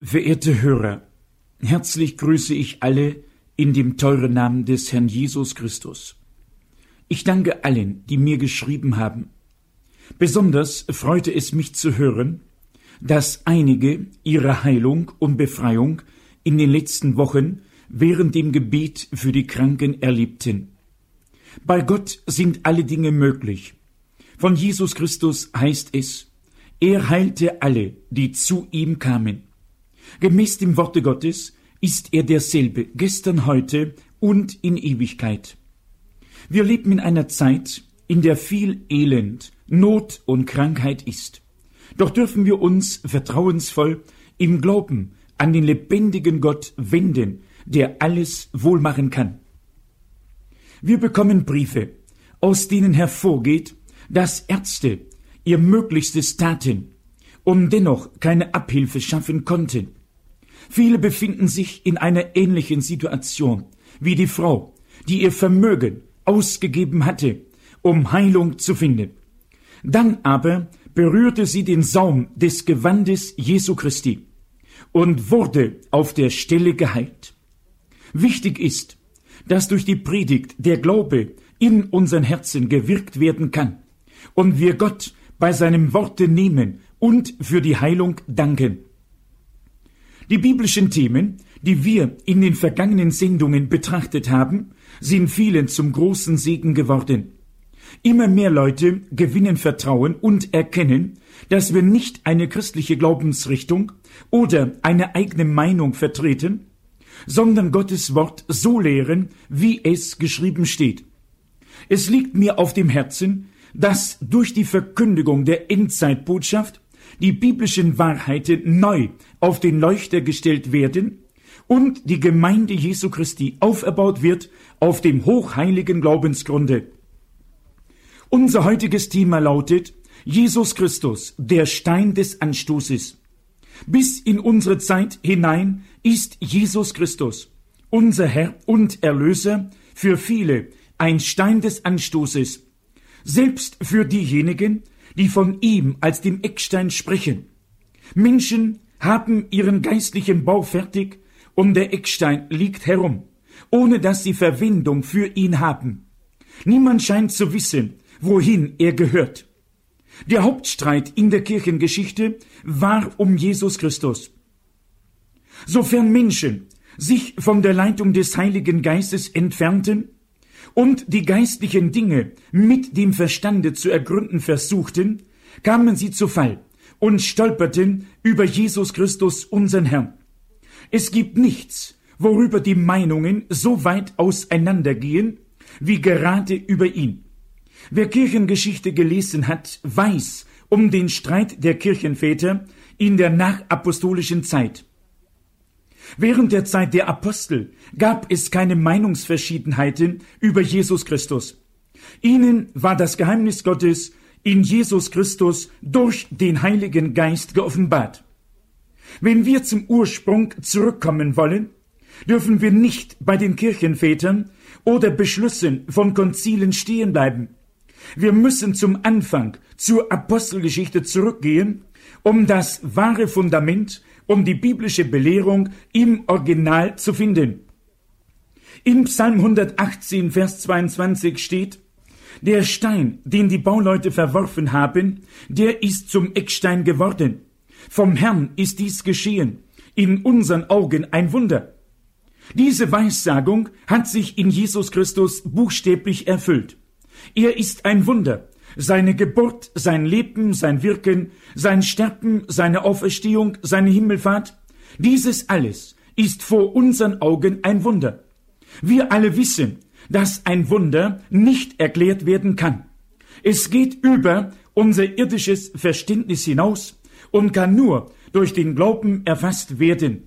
Verehrte Hörer, herzlich grüße ich alle in dem teuren Namen des Herrn Jesus Christus. Ich danke allen, die mir geschrieben haben. Besonders freute es mich zu hören, dass einige ihre Heilung und Befreiung in den letzten Wochen während dem Gebet für die Kranken erlebten. Bei Gott sind alle Dinge möglich. Von Jesus Christus heißt es, er heilte alle, die zu ihm kamen. Gemäß dem Worte Gottes ist er derselbe, gestern, heute und in Ewigkeit. Wir leben in einer Zeit, in der viel Elend, Not und Krankheit ist. Doch dürfen wir uns vertrauensvoll im Glauben an den lebendigen Gott wenden, der alles wohlmachen kann. Wir bekommen Briefe, aus denen hervorgeht, dass Ärzte ihr Möglichstes taten und dennoch keine Abhilfe schaffen konnten. Viele befinden sich in einer ähnlichen Situation wie die Frau, die ihr Vermögen ausgegeben hatte, um Heilung zu finden. Dann aber berührte sie den Saum des Gewandes Jesu Christi und wurde auf der Stelle geheilt. Wichtig ist, dass durch die Predigt der Glaube in unseren Herzen gewirkt werden kann und wir Gott bei seinem Worte nehmen und für die Heilung danken. Die biblischen Themen, die wir in den vergangenen Sendungen betrachtet haben, sind vielen zum großen Segen geworden. Immer mehr Leute gewinnen Vertrauen und erkennen, dass wir nicht eine christliche Glaubensrichtung oder eine eigene Meinung vertreten, sondern Gottes Wort so lehren, wie es geschrieben steht. Es liegt mir auf dem Herzen, dass durch die Verkündigung der Endzeitbotschaft die biblischen Wahrheiten neu auf den Leuchter gestellt werden und die Gemeinde Jesu Christi auferbaut wird auf dem hochheiligen Glaubensgrunde. Unser heutiges Thema lautet Jesus Christus, der Stein des Anstoßes. Bis in unsere Zeit hinein ist Jesus Christus, unser Herr und Erlöser, für viele ein Stein des Anstoßes, selbst für diejenigen, die von ihm als dem Eckstein sprechen. Menschen haben ihren geistlichen Bau fertig und der Eckstein liegt herum, ohne dass sie Verwendung für ihn haben. Niemand scheint zu wissen, wohin er gehört. Der Hauptstreit in der Kirchengeschichte war um Jesus Christus. Sofern Menschen sich von der Leitung des Heiligen Geistes entfernten und die geistlichen Dinge mit dem Verstande zu ergründen versuchten, kamen sie zu Fall und stolperten über Jesus Christus, unseren Herrn. Es gibt nichts, worüber die Meinungen so weit auseinandergehen, wie gerade über ihn. Wer Kirchengeschichte gelesen hat, weiß um den Streit der Kirchenväter in der nachapostolischen Zeit. Während der Zeit der Apostel gab es keine Meinungsverschiedenheiten über Jesus Christus. Ihnen war das Geheimnis Gottes in Jesus Christus durch den Heiligen Geist geoffenbart. Wenn wir zum Ursprung zurückkommen wollen, dürfen wir nicht bei den Kirchenvätern oder Beschlüssen von Konzilen stehen bleiben. Wir müssen zum Anfang, zur Apostelgeschichte zurückgehen, um das wahre Fundament, um die biblische Belehrung im Original zu finden. In Psalm 118, Vers 22 steht: Der Stein, den die Bauleute verworfen haben, der ist zum Eckstein geworden. Vom Herrn ist dies geschehen, in unseren Augen ein Wunder. Diese Weissagung hat sich in Jesus Christus buchstäblich erfüllt. Er ist ein Wunder. Seine Geburt, sein Leben, sein Wirken, sein Sterben, seine Auferstehung, seine Himmelfahrt, dieses alles ist vor unseren Augen ein Wunder. Wir alle wissen, dass ein Wunder nicht erklärt werden kann. Es geht über unser irdisches Verständnis hinaus und kann nur durch den Glauben erfasst werden.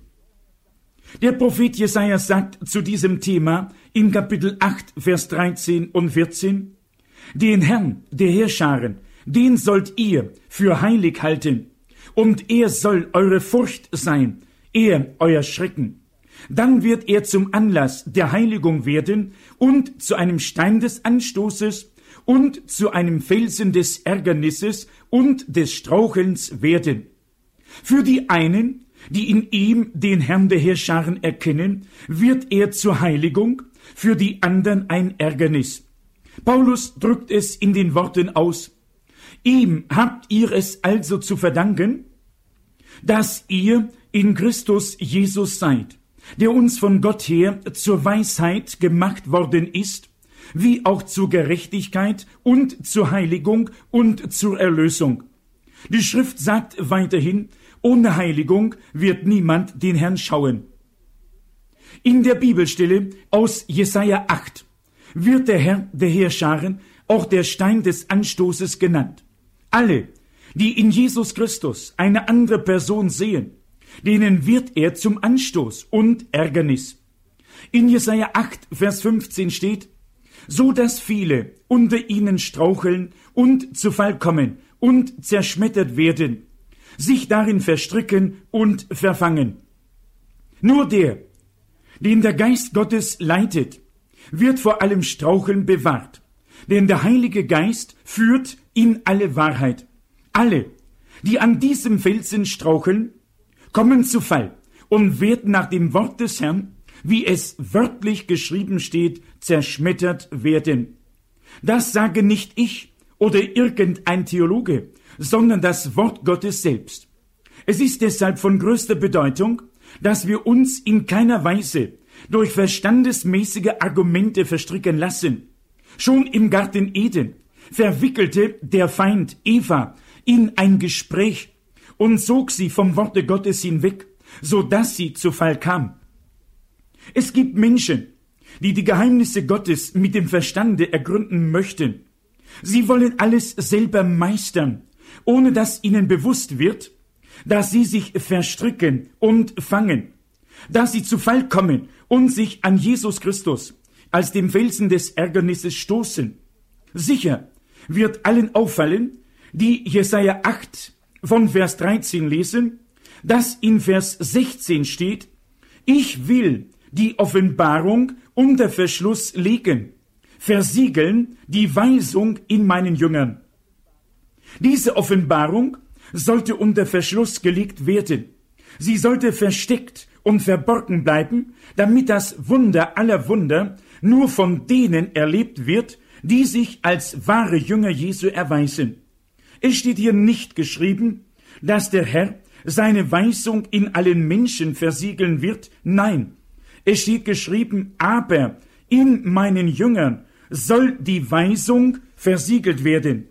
Der Prophet Jesaja sagt zu diesem Thema in Kapitel 8, Vers 13 und 14: Den Herrn der Heerscharen, den sollt ihr für heilig halten, und er soll eure Furcht sein, er euer Schrecken. Dann wird er zum Anlass der Heiligung werden und zu einem Stein des Anstoßes und zu einem Felsen des Ärgernisses und des Strauchelns werden. Für die einen die in ihm den Herrn der Heerscharen erkennen, wird er zur Heiligung, für die anderen ein Ärgernis. Paulus drückt es in den Worten aus: Ihm habt ihr es also zu verdanken, dass ihr in Christus Jesus seid, der uns von Gott her zur Weisheit gemacht worden ist, wie auch zur Gerechtigkeit und zur Heiligung und zur Erlösung. Die Schrift sagt weiterhin, ohne Heiligung wird niemand den Herrn schauen. In der Bibelstelle aus Jesaja 8 wird der Herr der Heerscharen auch der Stein des Anstoßes genannt. Alle, die in Jesus Christus eine andere Person sehen, denen wird er zum Anstoß und Ärgernis. In Jesaja 8, Vers 15 steht: So dass viele unter ihnen straucheln und zu Fall kommen und zerschmettert werden, sich darin verstricken und verfangen. Nur der, den der Geist Gottes leitet, wird vor allem Straucheln bewahrt, denn der Heilige Geist führt in alle Wahrheit. Alle, die an diesem Felsen straucheln, kommen zu Fall und werden nach dem Wort des Herrn, wie es wörtlich geschrieben steht, zerschmettert werden. Das sage nicht ich oder irgendein Theologe, sondern das Wort Gottes selbst. Es ist deshalb von größter Bedeutung, dass wir uns in keiner Weise durch verstandesmäßige Argumente verstricken lassen. Schon im Garten Eden verwickelte der Feind Eva in ein Gespräch und zog sie vom Worte Gottes hinweg, so dass sie zu Fall kam. Es gibt Menschen, die die Geheimnisse Gottes mit dem Verstande ergründen möchten. Sie wollen alles selber meistern, ohne dass ihnen bewusst wird, dass sie sich verstricken und fangen, dass sie zu Fall kommen und sich an Jesus Christus als dem Felsen des Ärgernisses stoßen. Sicher wird allen auffallen, die Jesaja 8 von Vers 13 lesen, dass in Vers 16 steht: Ich will die Offenbarung unter Verschluss legen, versiegeln die Weisung in meinen Jüngern. Diese Offenbarung sollte unter Verschluss gelegt werden. Sie sollte versteckt und verborgen bleiben, damit das Wunder aller Wunder nur von denen erlebt wird, die sich als wahre Jünger Jesu erweisen. Es steht hier nicht geschrieben, dass der Herr seine Weisung in allen Menschen versiegeln wird. Nein, es steht geschrieben, aber in meinen Jüngern soll die Weisung versiegelt werden.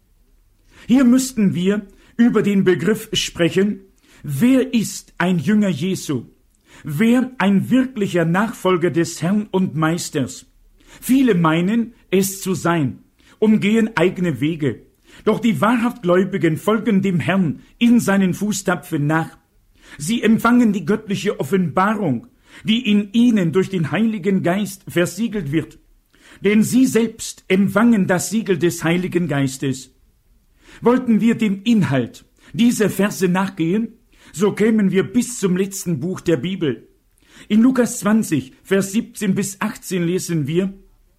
Hier müssten wir über den Begriff sprechen: Wer ist ein Jünger Jesu? Wer ein wirklicher Nachfolger des Herrn und Meisters? Viele meinen, es zu sein und gehen eigene Wege. Doch die wahrhaft Gläubigen folgen dem Herrn in seinen Fußtapfen nach. Sie empfangen die göttliche Offenbarung, die in ihnen durch den Heiligen Geist versiegelt wird. Denn sie selbst empfangen das Siegel des Heiligen Geistes. Wollten wir dem Inhalt dieser Verse nachgehen, so kämen wir bis zum letzten Buch der Bibel. In Lukas 20, Vers 17 bis 18 lesen wir: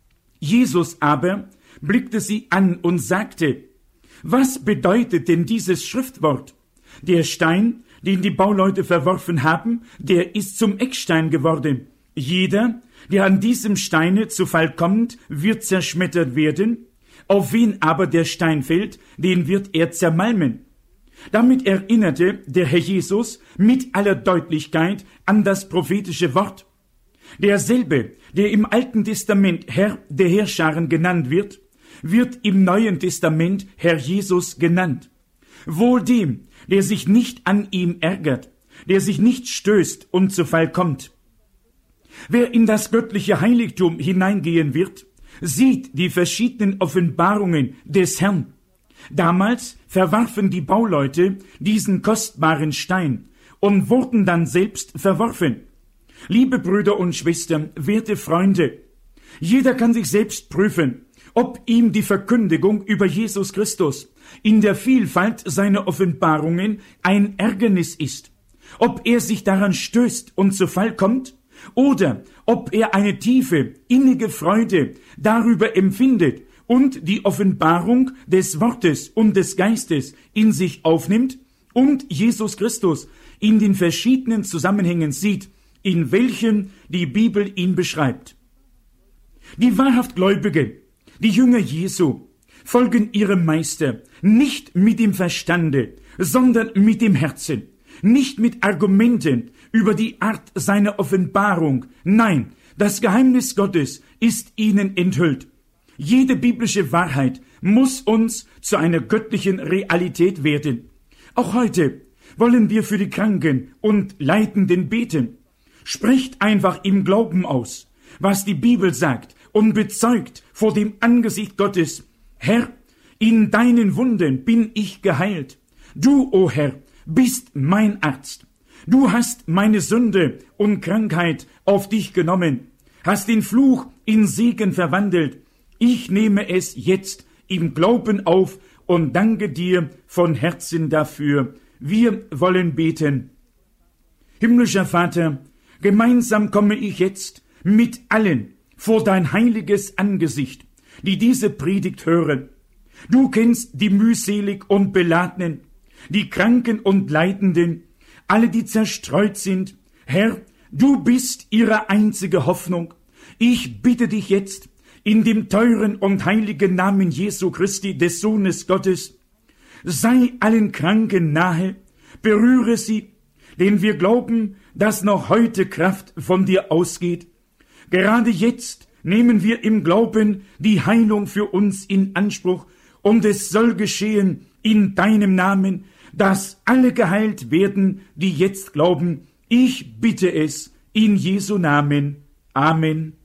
Jesus aber blickte sie an und sagte: Was bedeutet denn dieses Schriftwort? Der Stein, den die Bauleute verworfen haben, der ist zum Eckstein geworden. Jeder, der an diesem Steine zu Fall kommt, wird zerschmettert werden. Auf wen aber der Stein fällt, den wird er zermalmen. Damit erinnerte der Herr Jesus mit aller Deutlichkeit an das prophetische Wort. Derselbe, der im Alten Testament Herr der Heerscharen genannt wird, wird im Neuen Testament Herr Jesus genannt. Wohl dem, der sich nicht an ihm ärgert, der sich nicht stößt und zu Fall kommt. Wer in das göttliche Heiligtum hineingehen wird, sieht die verschiedenen Offenbarungen des Herrn. Damals verwarfen die Bauleute diesen kostbaren Stein und wurden dann selbst verworfen. Liebe Brüder und Schwestern, werte Freunde, jeder kann sich selbst prüfen, ob ihm die Verkündigung über Jesus Christus in der Vielfalt seiner Offenbarungen ein Ärgernis ist, ob er sich daran stößt und zu Fall kommt, oder ob er eine tiefe, innige Freude darüber empfindet und die Offenbarung des Wortes und des Geistes in sich aufnimmt und Jesus Christus in den verschiedenen Zusammenhängen sieht, in welchen die Bibel ihn beschreibt. Die wahrhaft Gläubigen, die Jünger Jesu, folgen ihrem Meister nicht mit dem Verstande, sondern mit dem Herzen, nicht mit Argumenten über die Art seiner Offenbarung. Nein, das Geheimnis Gottes ist ihnen enthüllt. Jede biblische Wahrheit muss uns zu einer göttlichen Realität werden. Auch heute wollen wir für die Kranken und Leidenden beten. Sprecht einfach im Glauben aus, was die Bibel sagt, und bezeugt vor dem Angesicht Gottes: Herr, in deinen Wunden bin ich geheilt. Du, o Herr, bist mein Arzt. Du hast meine Sünde und Krankheit auf dich genommen, hast den Fluch in Segen verwandelt. Ich nehme es jetzt im Glauben auf und danke dir von Herzen dafür. Wir wollen beten. Himmlischer Vater, gemeinsam komme ich jetzt mit allen vor dein heiliges Angesicht, die diese Predigt hören. Du kennst die mühselig und Beladenen, die Kranken und Leidenden, alle, die zerstreut sind. Herr, du bist ihre einzige Hoffnung. Ich bitte dich jetzt in dem teuren und heiligen Namen Jesu Christi, des Sohnes Gottes, sei allen Kranken nahe, berühre sie, denn wir glauben, dass noch heute Kraft von dir ausgeht. Gerade jetzt nehmen wir im Glauben die Heilung für uns in Anspruch, und es soll geschehen in deinem Namen, dass alle geheilt werden, die jetzt glauben. Ich bitte es in Jesu Namen. Amen.